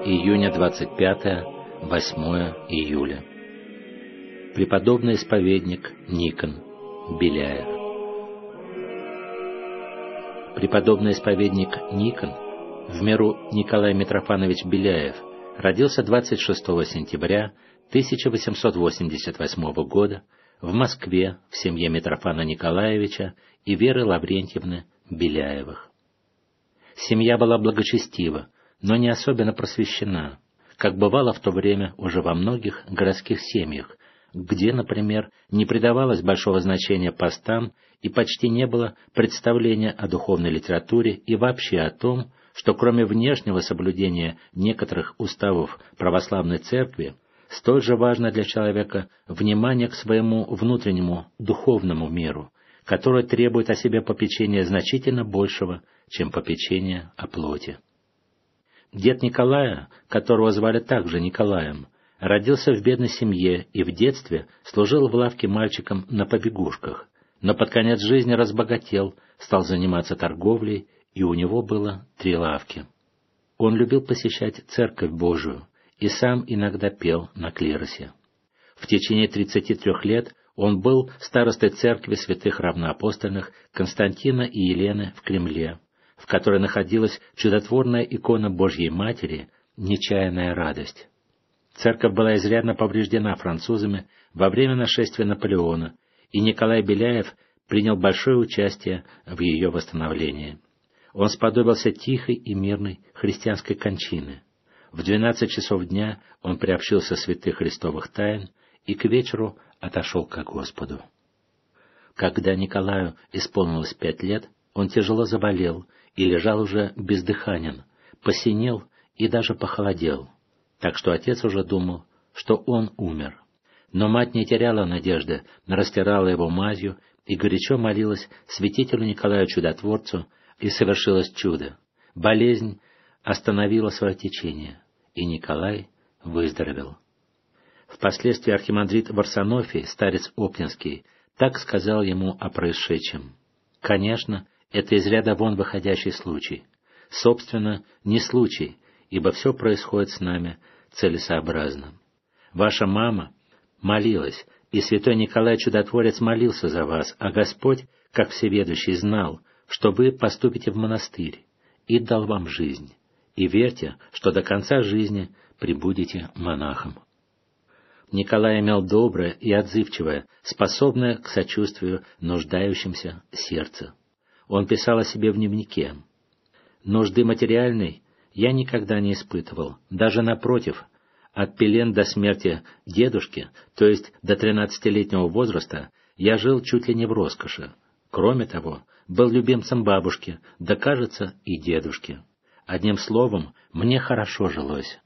Июня 25-8 июля. Преподобный исповедник Никон, Беляев. Преподобный исповедник Никон, в меру Николай Митрофанович Беляев, родился 26 сентября 1888 года в Москве в семье Митрофана Николаевича и Веры Лаврентьевны Беляевых. Семья была благочестива, но не особенно просвещена, как бывало в то время уже во многих городских семьях, где, например, не придавалось большого значения постам и почти не было представления о духовной литературе и вообще о том, что кроме внешнего соблюдения некоторых уставов православной церкви, столь же важно для человека внимание к своему внутреннему духовному миру, который требует о себе попечения значительно большего, чем попечение о плоти. Дед Николая, которого звали также Николаем, родился в бедной семье и в детстве служил в лавке мальчиком на побегушках, но под конец жизни разбогател, стал заниматься торговлей, и у него было 3 лавки. Он любил посещать Церковь Божию и сам иногда пел на клиросе. В течение 33 лет он был старостой церкви святых равноапостольных Константина и Елены в Кремле, в которой находилась чудотворная икона Божьей Матери «Нечаянная радость». Церковь была изрядно повреждена французами во время нашествия Наполеона, и Николай Беляев принял большое участие в ее восстановлении. Он сподобился тихой и мирной христианской кончины. В 12 часов дня он приобщился святых христовых тайн и к вечеру отошел ко Господу. Когда Николаю исполнилось 5 лет, он тяжело заболел и лежал уже бездыханен, посинел и даже похолодел, так что отец уже думал, что он умер. Но мать не теряла надежды, растирала его мазью и горячо молилась святителю Николаю Чудотворцу, и совершилось чудо. Болезнь остановила свое течение, и Николай выздоровел. Впоследствии архимандрит Варсонофий, старец Оптинский, так сказал ему о происшедшем. Конечно, это из ряда вон выходящий случай. Собственно, не случай, ибо все происходит с нами целесообразно. Ваша мама молилась, и святой Николай Чудотворец молился за вас, а Господь, как всеведущий, знал, что вы поступите в монастырь, и дал вам жизнь, и верьте, что до конца жизни пребудете монахом. Николай имел доброе и отзывчивое, способное к сочувствию нуждающимся сердце. Он писал о себе в дневнике: «Нужды материальной я никогда не испытывал, даже напротив, от пелен до смерти дедушки, то есть до 13-летнего возраста, я жил чуть ли не в роскоши. Кроме того, был любимцем бабушки, да, кажется, и дедушки. Одним словом, мне хорошо жилось.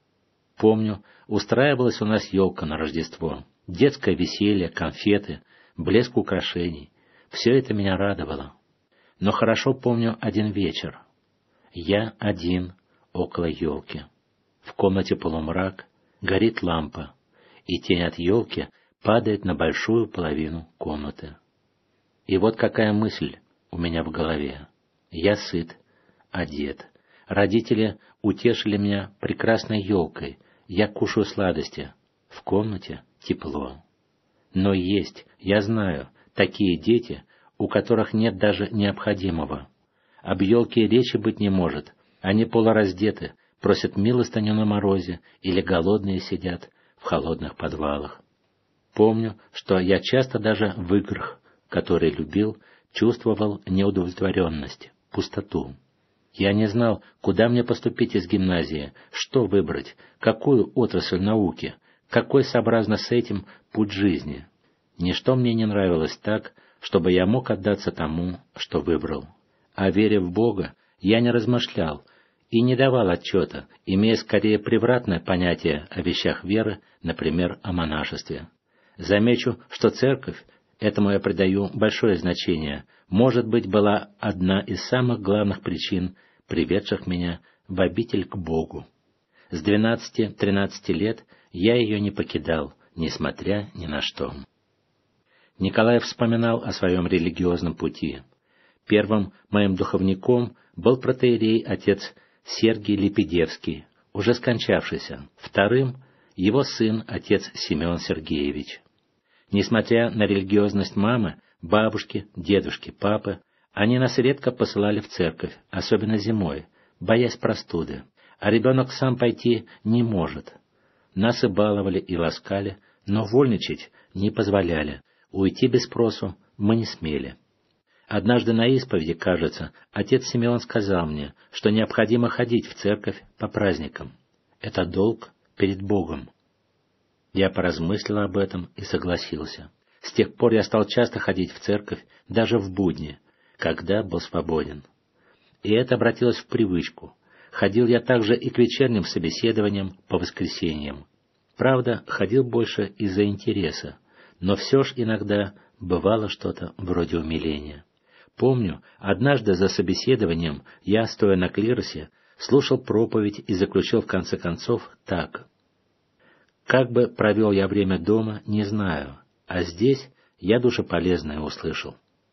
Помню, устраивалась у нас елка на Рождество, детское веселье, конфеты, блеск украшений. Все это меня радовало. Но хорошо помню один вечер. Я один около елки. В комнате полумрак, горит лампа, и тень от елки падает на большую половину комнаты. И вот какая мысль у меня в голове. Я сыт, одет. Родители утешили меня прекрасной елкой. Я кушаю сладости. В комнате тепло. Но есть, я знаю, такие дети, у которых нет даже необходимого. Об елке речи быть не может. Они полураздеты, просят милостыню на морозе или голодные сидят в холодных подвалах. Помню, что я часто даже в играх, которые любил, чувствовал неудовлетворенность, пустоту. Я не знал, куда мне поступить из гимназии, что выбрать, какую отрасль науки, какой сообразно с этим путь жизни. Ничто мне не нравилось так, чтобы я мог отдаться тому, что выбрал. О вере в Бога я не размышлял и не давал отчета, имея скорее превратное понятие о вещах веры, например, о монашестве. Замечу, что церковь, этому я придаю большое значение, может быть, была одна из самых главных причин, приведших меня в обитель к Богу. С 12-13 лет я ее не покидал, несмотря ни на что. Николай вспоминал о своем религиозном пути. Первым моим духовником был протоиерей отец Сергий Лепедевский, уже скончавшийся, вторым — его сын, отец Симеон Сергеевич. Несмотря на религиозность мамы, бабушки, дедушки, папы, они нас редко посылали в церковь, особенно зимой, боясь простуды, а ребенок сам пойти не может. Нас и баловали, и ласкали, но вольничать не позволяли, уйти без спросу мы не смели. Однажды на исповеди, кажется, отец Симеон сказал мне, что необходимо ходить в церковь по праздникам. Это долг перед Богом. Я поразмыслил об этом и согласился. С тех пор я стал часто ходить в церковь, даже в будни, когда был свободен. И это обратилось в привычку. Ходил я также и к вечерним собеседованиям по воскресеньям. Правда, ходил больше из-за интереса, но все ж иногда бывало что-то вроде умиления. Помню, однажды за собеседованием я, стоя на клиросе, слушал проповедь и заключил в конце концов так. Как бы провел я время дома, не знаю, а здесь я душеполезное услышал.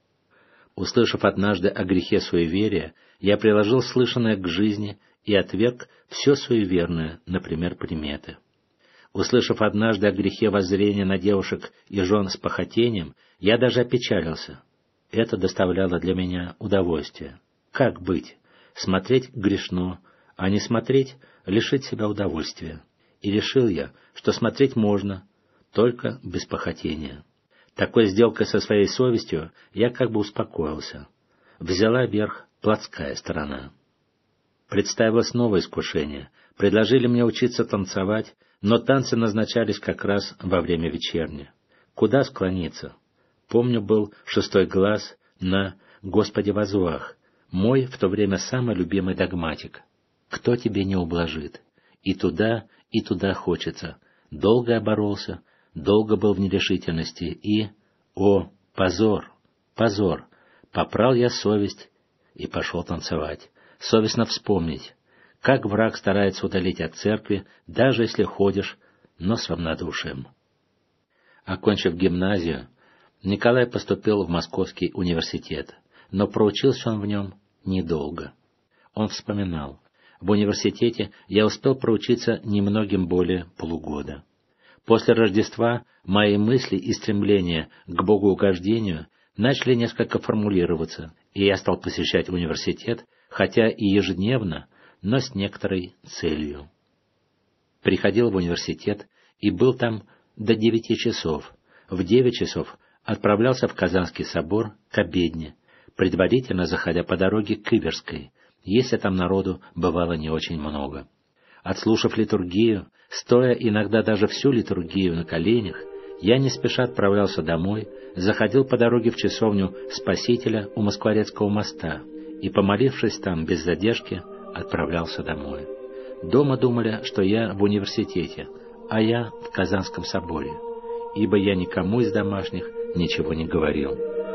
Услышав однажды о грехе суеверия, я приложил слышанное к жизни и отверг все суеверное, например, приметы. Услышав однажды о грехе воззрения на девушек и жен с похотением, я даже опечалился. Это доставляло для меня удовольствие. Как быть? Смотреть грешно, а не смотреть — лишить себя удовольствия. И решил я, что смотреть можно, только без похотения. Такой сделкой со своей совестью я как бы успокоился. Взяла верх плотская сторона. Представилось новое искушение. Предложили мне учиться танцевать, но танцы назначались как раз во время вечерни. Куда склониться? Помню, был 6 глаз на «Господи возвах», мой в то время самый любимый догматик. Кто тебе не ублажит? И туда хочется. Долго я боролся, долго был в нерешительности и... О, позор, позор! Попрал я совесть и пошел танцевать. Совестно вспомнить, как враг старается удалить от церкви, даже если ходишь, но с равнодушием. Окончив гимназию, Николай поступил в Московский университет, но проучился он в нем недолго. Он вспоминал: в университете я успел проучиться немногим более полугода. После Рождества мои мысли и стремления к богоугождению начали несколько формулироваться, и я стал посещать университет, хотя и ежедневно, но с некоторой целью. Приходил в университет и был там до 9 часов. В 9 часов отправлялся в Казанский собор к обедне, предварительно заходя по дороге к Иверской, если там народу бывало не очень много. Отслушав литургию, стоя иногда даже всю литургию на коленях, я не спеша отправлялся домой, заходил по дороге в часовню Спасителя у Москворецкого моста и, помолившись там без задержки, отправлялся домой. Дома думали, что я в университете, а я в Казанском соборе, ибо я никому из домашних ничего не говорил.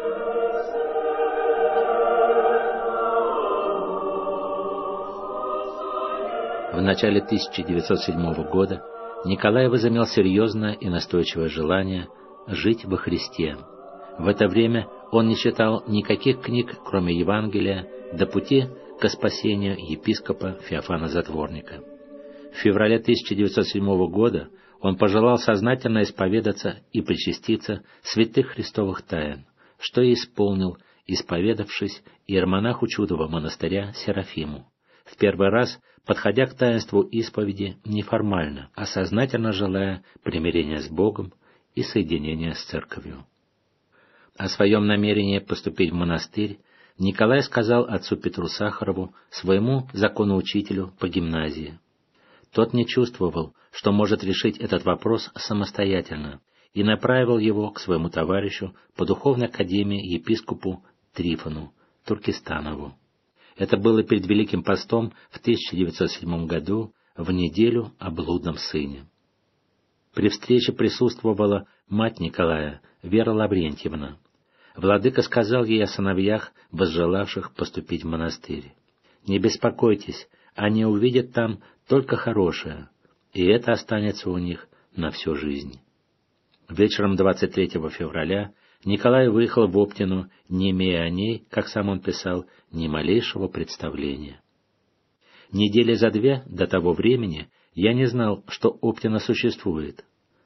В начале 1907 года Николай возымел серьезное и настойчивое желание жить во Христе. В это время он не читал никаких книг, кроме Евангелия, до пути ко спасению епископа Феофана Затворника. В феврале 1907 года он пожелал сознательно исповедаться и причаститься святых христовых тайн, что и исполнил, исповедавшись иеромонаху Чудового монастыря Серафиму, в первый раз подходя к таинству исповеди неформально, а сознательно желая примирения с Богом и соединения с Церковью. О своем намерении поступить в монастырь Николай сказал отцу Петру Сахарову, своему законоучителю по гимназии. Тот не чувствовал, что может решить этот вопрос самостоятельно, и направил его к своему товарищу по духовной академии епископу Трифону Туркестанову. Это было перед Великим постом в 1907 году, в неделю о блудном сыне. При встрече присутствовала мать Николая, Вера Лаврентьевна. Владыка сказал ей о сыновьях, возжелавших поступить в монастырь. «Не беспокойтесь, они увидят там только хорошее, и это останется у них на всю жизнь». Вечером 23 февраля Николай выехал в Оптину, не имея о ней, как сам он писал, ни малейшего представления. Недели за 2 до того времени я не знал, что Оптина существует.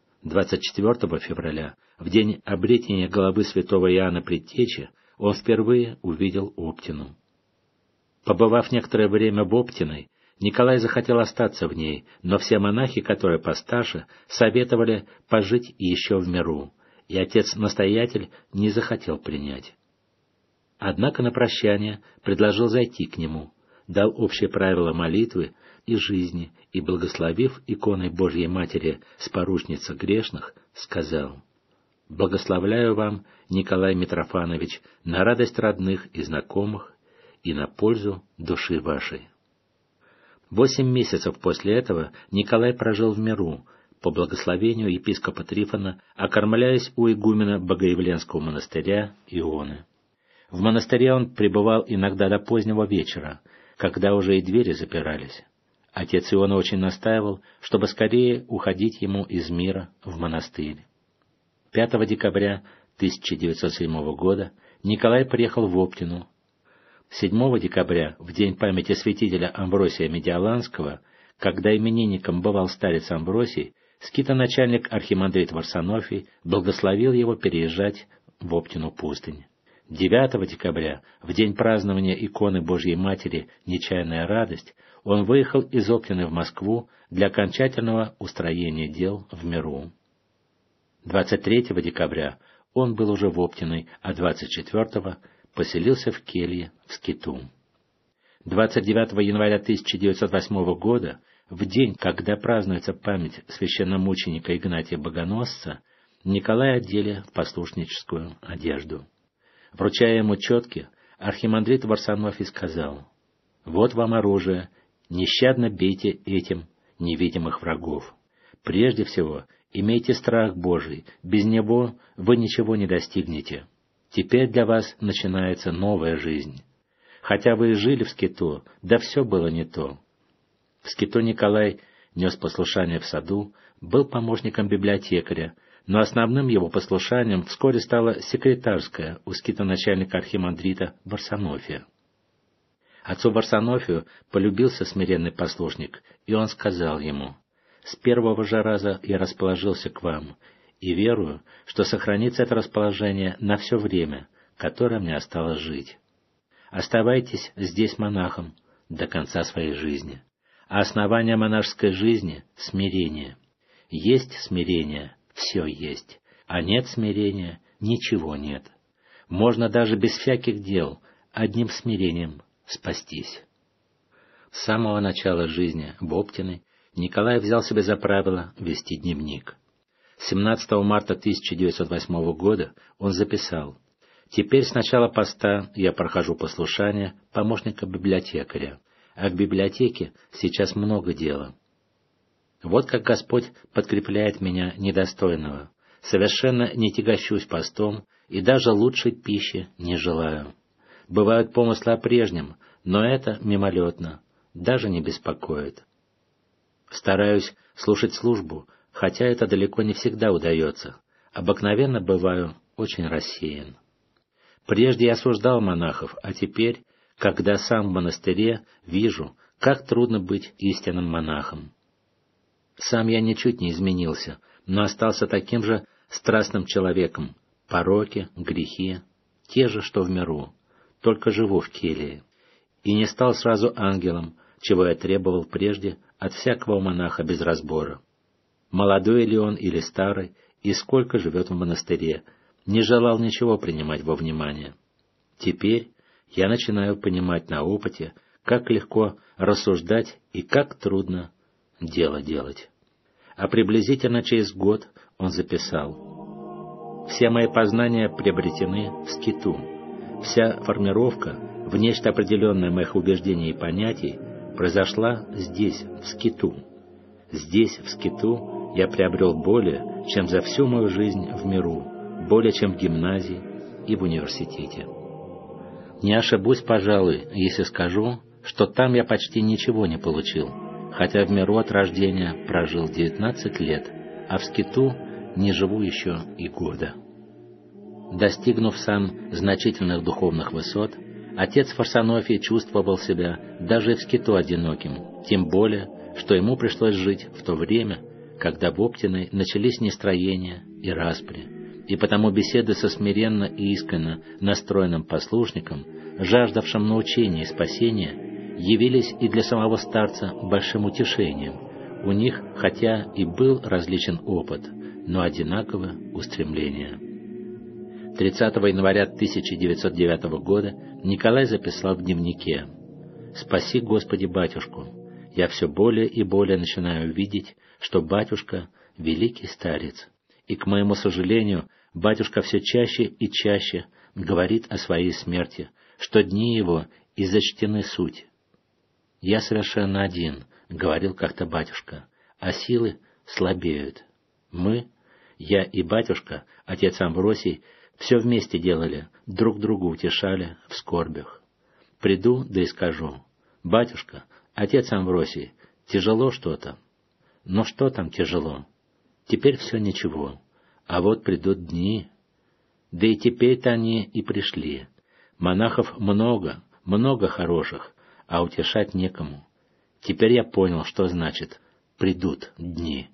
24 февраля, в день обретения головы святого Иоанна Предтечи, он впервые увидел Оптину. Побывав некоторое время в Оптиной, Николай захотел остаться в ней, но все монахи, которые постарше, советовали пожить еще в миру, и отец-настоятель не захотел принять. Однако на прощание предложил зайти к нему, дал общие правила молитвы и жизни, и, благословив иконой Божьей Матери споручница грешных, сказал: «Благословляю вам, Николай Митрофанович, на радость родных и знакомых и на пользу души вашей». 8 месяцев после этого Николай прожил в миру, по благословению епископа Трифона, окормляясь у игумена Богоявленского монастыря Ионы. В монастыре он пребывал иногда до позднего вечера, когда уже и двери запирались. Отец Иона очень настаивал, чтобы скорее уходить ему из мира в монастырь. 5 декабря 1907 года Николай приехал в Оптину. 7 декабря, в день памяти святителя Амвросия Медиаланского, когда именинником бывал старец Амвросий, скитоначальник архимандрит Варсонофий благословил его переезжать в Оптину пустынь. 9 декабря, в день празднования иконы Божьей Матери «Нечаянная радость», он выехал из Оптины в Москву для окончательного устроения дел в миру. 23 декабря он был уже в Оптиной, а 24-го поселился в келье в Скиту. 29 января 1908 года, в день, когда празднуется память священномученика Игнатия Богоносца, Николая одели в послушническую одежду. Вручая ему четки, архимандрит Варсонофий сказал: «Вот вам оружие, нещадно бейте этим невидимых врагов. Прежде всего, имейте страх Божий, без него вы ничего не достигнете. Теперь для вас начинается новая жизнь. Хотя вы и жили в Скиту, да все было не то». В Скиту Николай нес послушание в саду, был помощником библиотекаря, но основным его послушанием вскоре стало секретарское у скитоначальника архимандрита Варсонофия. Отцу Варсонофию полюбился смиренный послушник, и он сказал ему: «С первого же раза я расположился к вам, и верую, что сохранится это расположение на все время, которое мне осталось жить. Оставайтесь здесь монахом до конца своей жизни. А основание монашеской жизни — смирение. Есть смирение — все есть, а нет смирения — ничего нет. Можно даже без всяких дел, одним смирением спастись». С самого начала жизни в Оптиной Николай взял себе за правило вести дневник. 17 марта 1908 года он записал: «Теперь с начала поста я прохожу послушание помощника библиотекаря, а к библиотеке сейчас много дела. Вот как Господь подкрепляет меня недостойного. Совершенно не тягощусь постом и даже лучшей пищи не желаю. Бывают помыслы о прежнем, но это мимолетно, даже не беспокоит. Стараюсь слушать службу, хотя это далеко не всегда удается. Обыкновенно бываю очень рассеян. Прежде я осуждал монахов, а теперь, когда сам в монастыре, вижу, как трудно быть истинным монахом. Сам я ничуть не изменился, но остался таким же страстным человеком. Пороки, грехи, те же, что в миру, только живу в келье. И не стал сразу ангелом, чего я требовал прежде от всякого монаха без разбора. Молодой ли он или старый, и сколько живет в монастыре, не желал ничего принимать во внимание. Теперь я начинаю понимать на опыте, как легко рассуждать и как трудно дело делать. А приблизительно через год он записал: «Все мои познания приобретены в Скиту. Вся формировка в нечто определенное моих убеждений и понятий произошла здесь, в Скиту. Здесь, в Скиту, я приобрел более, чем за всю мою жизнь в миру, более, чем в гимназии и в университете. Не ошибусь, пожалуй, если скажу, что там я почти ничего не получил, хотя в миру от рождения прожил 19 лет, а в Скиту не живу еще и года». Достигнув сам значительных духовных высот, Отец Варсонофий чувствовал себя даже в скиту одиноким, тем более, что ему пришлось жить в то время, когда в Оптиной начались нестроения и распри, и потому беседы со смиренно и искренно настроенным послушником, жаждавшим научения и спасения, явились и для самого старца большим утешением. У них, хотя и был различен опыт, но одинаковое устремление. 30 января 1909 года Николай записал в дневнике: «Спаси, Господи, батюшку! Я все более и более начинаю видеть, что батюшка — великий старец, и, к моему сожалению, батюшка все чаще и чаще говорит о своей смерти, что дни его изочтены суть. Я совершенно один, — говорил как-то батюшка, — а силы слабеют. Мы, я и батюшка, отец Амвросий, все вместе делали, друг другу утешали в скорбях. Приду, да и скажу: батюшка, отец Амвросий, тяжело что-то. Но что там тяжело? Теперь все ничего. А вот придут дни. Да и теперь-то они и пришли. Монахов много, много хороших, а утешать некому. Теперь я понял, что значит «придут дни».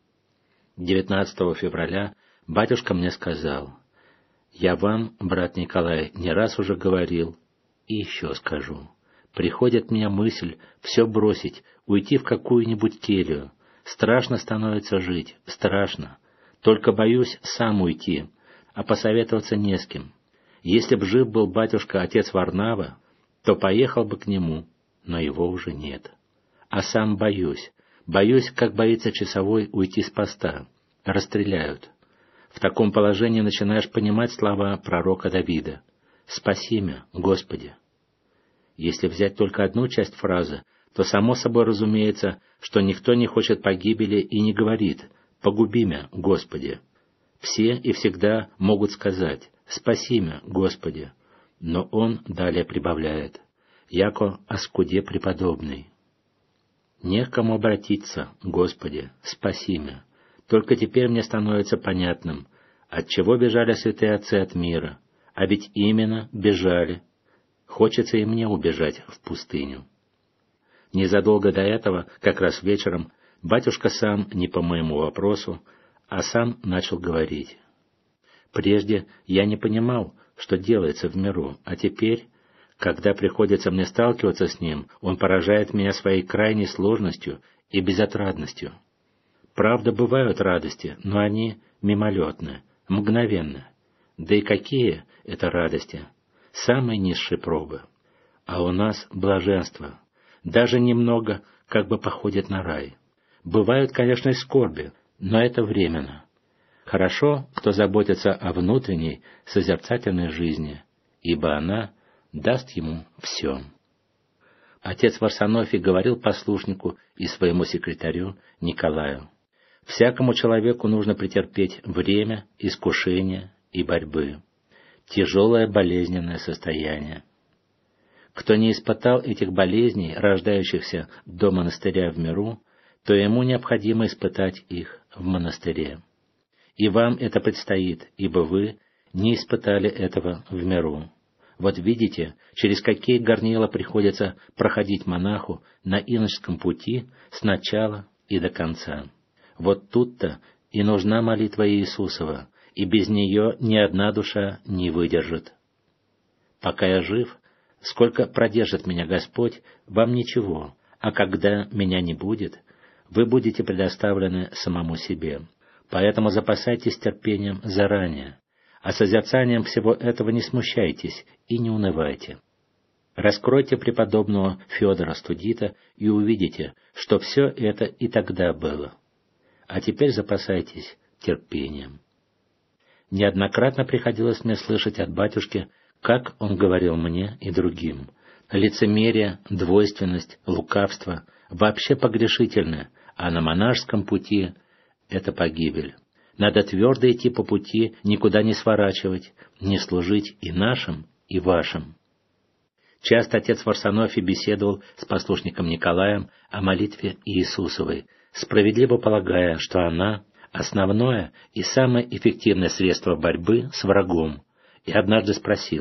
19 февраля батюшка мне сказал: «Я вам, брат Николай, не раз уже говорил и еще скажу. Приходит мне мысль все бросить, уйти в какую-нибудь келью. Страшно становится жить, страшно. Только боюсь сам уйти, а посоветоваться не с кем. Если б жив был батюшка отец Варнава, то поехал бы к нему, но его уже нет. А сам боюсь, как боится часовой уйти с поста. Расстреляют. В таком положении начинаешь понимать слова пророка Давида: «Спаси меня, Господи». Если взять только одну часть фразы, то само собой разумеется, что никто не хочет погибели и не говорит «Погуби меня, Господи». Все и всегда могут сказать «Спаси меня, Господи», но он далее прибавляет: «Яко оскуде преподобный». Не к кому обратиться: «Господи, спаси меня». Только теперь мне становится понятным, отчего бежали святые отцы от мира, а ведь именно бежали. Хочется и мне убежать в пустыню. Незадолго до этого, как раз вечером, батюшка сам, не по моему вопросу, а сам начал говорить: «Прежде я не понимал, что делается в миру, а теперь, когда приходится мне сталкиваться с ним, он поражает меня своей крайней сложностью и безотрадностью. Правда, бывают радости, но они мимолетны, мгновенны. Да и какие это радости? Самые низшие пробы. А у нас блаженство. Даже немного как бы походит на рай. Бывают, конечно, и скорби, но это временно. Хорошо, кто заботится о внутренней созерцательной жизни, ибо она даст ему все». Отец Варсонофий говорил послушнику и своему секретарю Николаю: «Всякому человеку нужно претерпеть время искушения и борьбы, тяжелое болезненное состояние. Кто не испытал этих болезней, рождающихся до монастыря в миру, то ему необходимо испытать их в монастыре. И вам это предстоит, ибо вы не испытали этого в миру. Вот видите, через какие горнила приходится проходить монаху на иноческом пути с начала и до конца. Вот тут-то и нужна молитва Иисусова, и без нее ни одна душа не выдержит. Пока я жив, сколько продержит меня Господь, вам ничего, а когда меня не будет, вы будете предоставлены самому себе. Поэтому запасайтесь терпением заранее, а созерцанием всего этого не смущайтесь и не унывайте. Раскройте преподобного Федора Студита и увидите, что все это и тогда было. А теперь запасайтесь терпением». Неоднократно приходилось мне слышать от батюшки, как он говорил мне и другим: лицемерие, двойственность, лукавство вообще погрешительны, а на монашеском пути — это погибель. Надо твердо идти по пути, никуда не сворачивать, не служить и нашим, и вашим. Часто отец Варсонофий беседовал с послушником Николаем о молитве Иисусовой, справедливо полагая, что она — основное и самое эффективное средство борьбы с врагом, и однажды спросил: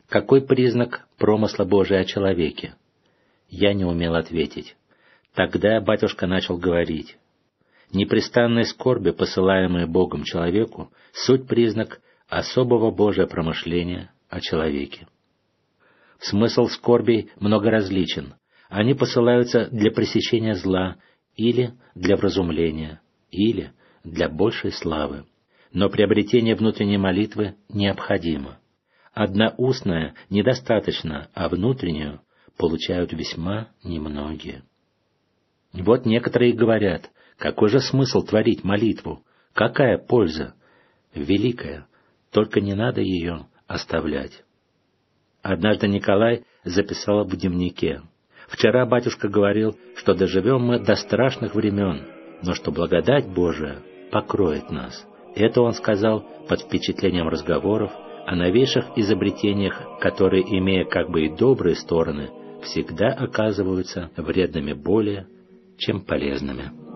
Какой признак промысла Божия о человеке? Я не умел ответить. Тогда батюшка начал говорить. Непрестанные скорби, посылаемые Богом человеку, суть признак особого Божия промышления о человеке. Смысл скорбей многоразличен. Они посылаются для пресечения зла, или для вразумления, или для большей славы. Но приобретение внутренней молитвы необходимо. Одна устная недостаточно, а внутреннюю получают весьма немногие. Вот некоторые говорят, какой же смысл творить молитву? Какая польза? Великая, только не надо ее оставлять. Однажды Николай записал в дневнике: «Вчера батюшка говорил, что доживем мы до страшных времен, но что благодать Божия покроет нас». Это он сказал под впечатлением разговоров о новейших изобретениях, которые, имея как бы и добрые стороны, всегда оказываются вредными более, чем полезными.